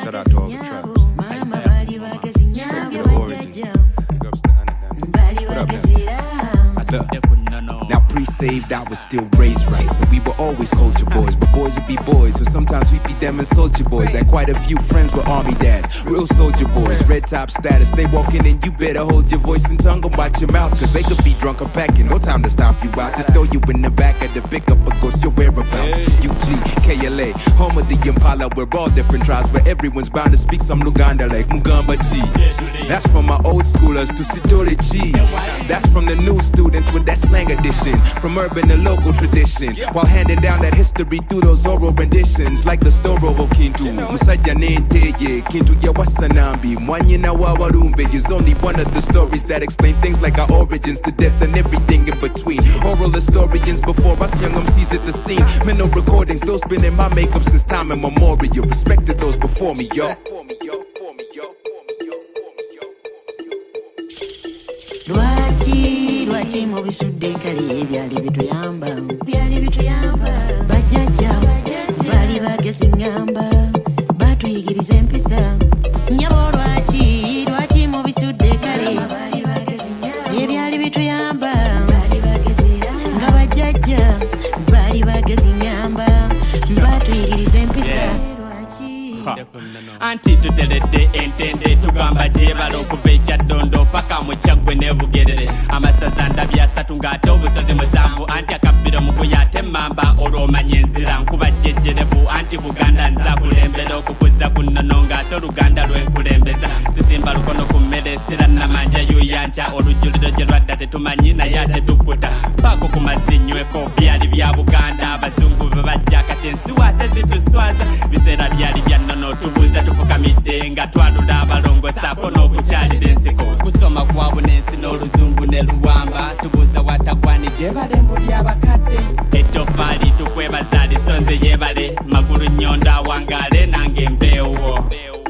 Shout out to all the trappers. Straight to the origins. Big ups to Anadan. What up, next? Now pre-saved, I was still raised right, so we were always culture boys, but boys would be boys, so sometimes we'd be them and soldier boys. Had quite a few friends with army dads, real soldier boys, red top status. They walking in, you better hold your voice and tongue and watch your mouth, cause they could be drunk or packing. No time to stomp you out, just throw you in the back of the pickup or ghost your whereabouts. UG, KLA, home of the Impala, we're all different tribes, but everyone's bound to speak some Luganda like Mugamba G. That's from my old schoolers to Sidori G. That's from the new students with that slang edition, from urban to local tradition, while handing down that history through those oral renditions, like the story of Kintu. Musajja Nenteye, Kintu ya Wasanambi, Mwanyina wa Warumbe is only one of the stories that explain things like our origins to death and everything in between. Oral historians before us young MCs at the scene. Mental recordings, those been in my makeup since time immemorial. Respect to those before me, yo. Lwaki mu bisudde kali ebyali bituyamba bajjajja bali bagezi ngamba batuyigiriza empisa nyabo lwaki mu bisudde kali ebyali bituyamba nga bajjajja bali bagezi ngamba batuyigiriza empisa anti tuteredde entende tugamba gyebala okuva ekyaddondo paka mu kyaggwe ne bugerere amasaza ndabye asatu ng'ate obusozi musanvu anti akabbiro muguya ate mmamba olw'omanya enzira nkuba jjejjerevu anti buganda nza kulembera okukuza ku nnono ng'ate oluganda lwenkulembeza sisimba lukono ku mmere esira namanja yuyanca olujjuliro gye lwadda tetumanyi naye ate tukkuta paako ku mazinyweko byali bya buganda abazungu be bajja kati ensiwa ate zituswaza biseera byali bya nnono tubuuza tufukamidde nga twalula abalongo saako n'okukyalira ensiko kusoma kwabu n'ensi n'oluzungu ne luwamba tubuuza watagwani gyebale mbu byabakadde ettofaali tukwebaza lisonze yebale magulu nnyondo awangaale nange embeewo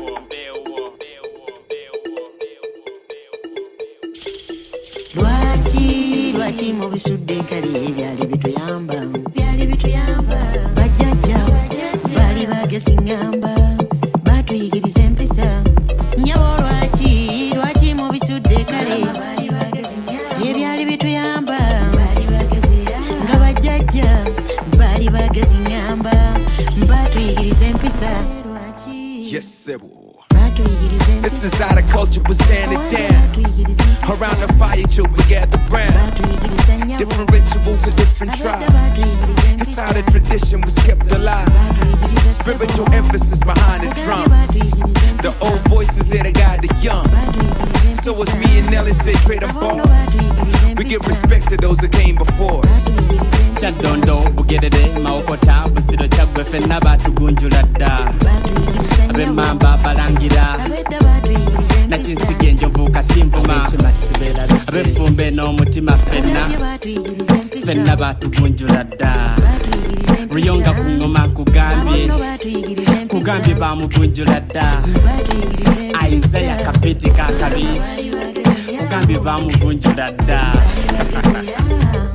lwaki mu bisudde kali ebyali bituyamba bajjajja bali bagezi ngamba batuyigiriza empisa nyabo lwaki mu bisudde kale ebyali bituyamba nga bajjajja bali bagezi ngamba batuyigiriza empisa. Yes, sebo. This is how the culture was handed down. Around the fire chill we gather round. Different rituals and different tribes. It's how the tradition was kept alive. Spiritual emphasis behind the drums. The old voices here that guide the young. So as me and Nelly said, trade them bones. We give respect to those that came before us. Chadondo bugerere maokota busiro chagwe fenna batugunjula dda abemamba balangira nakinsige enjovu katimvuma abefumbe n'omutima fenna batugunjula dda ruyonga ku ngoma kugambye bamugunjula dda Isaiah kapeti kakabi kugambye bamugunjula dda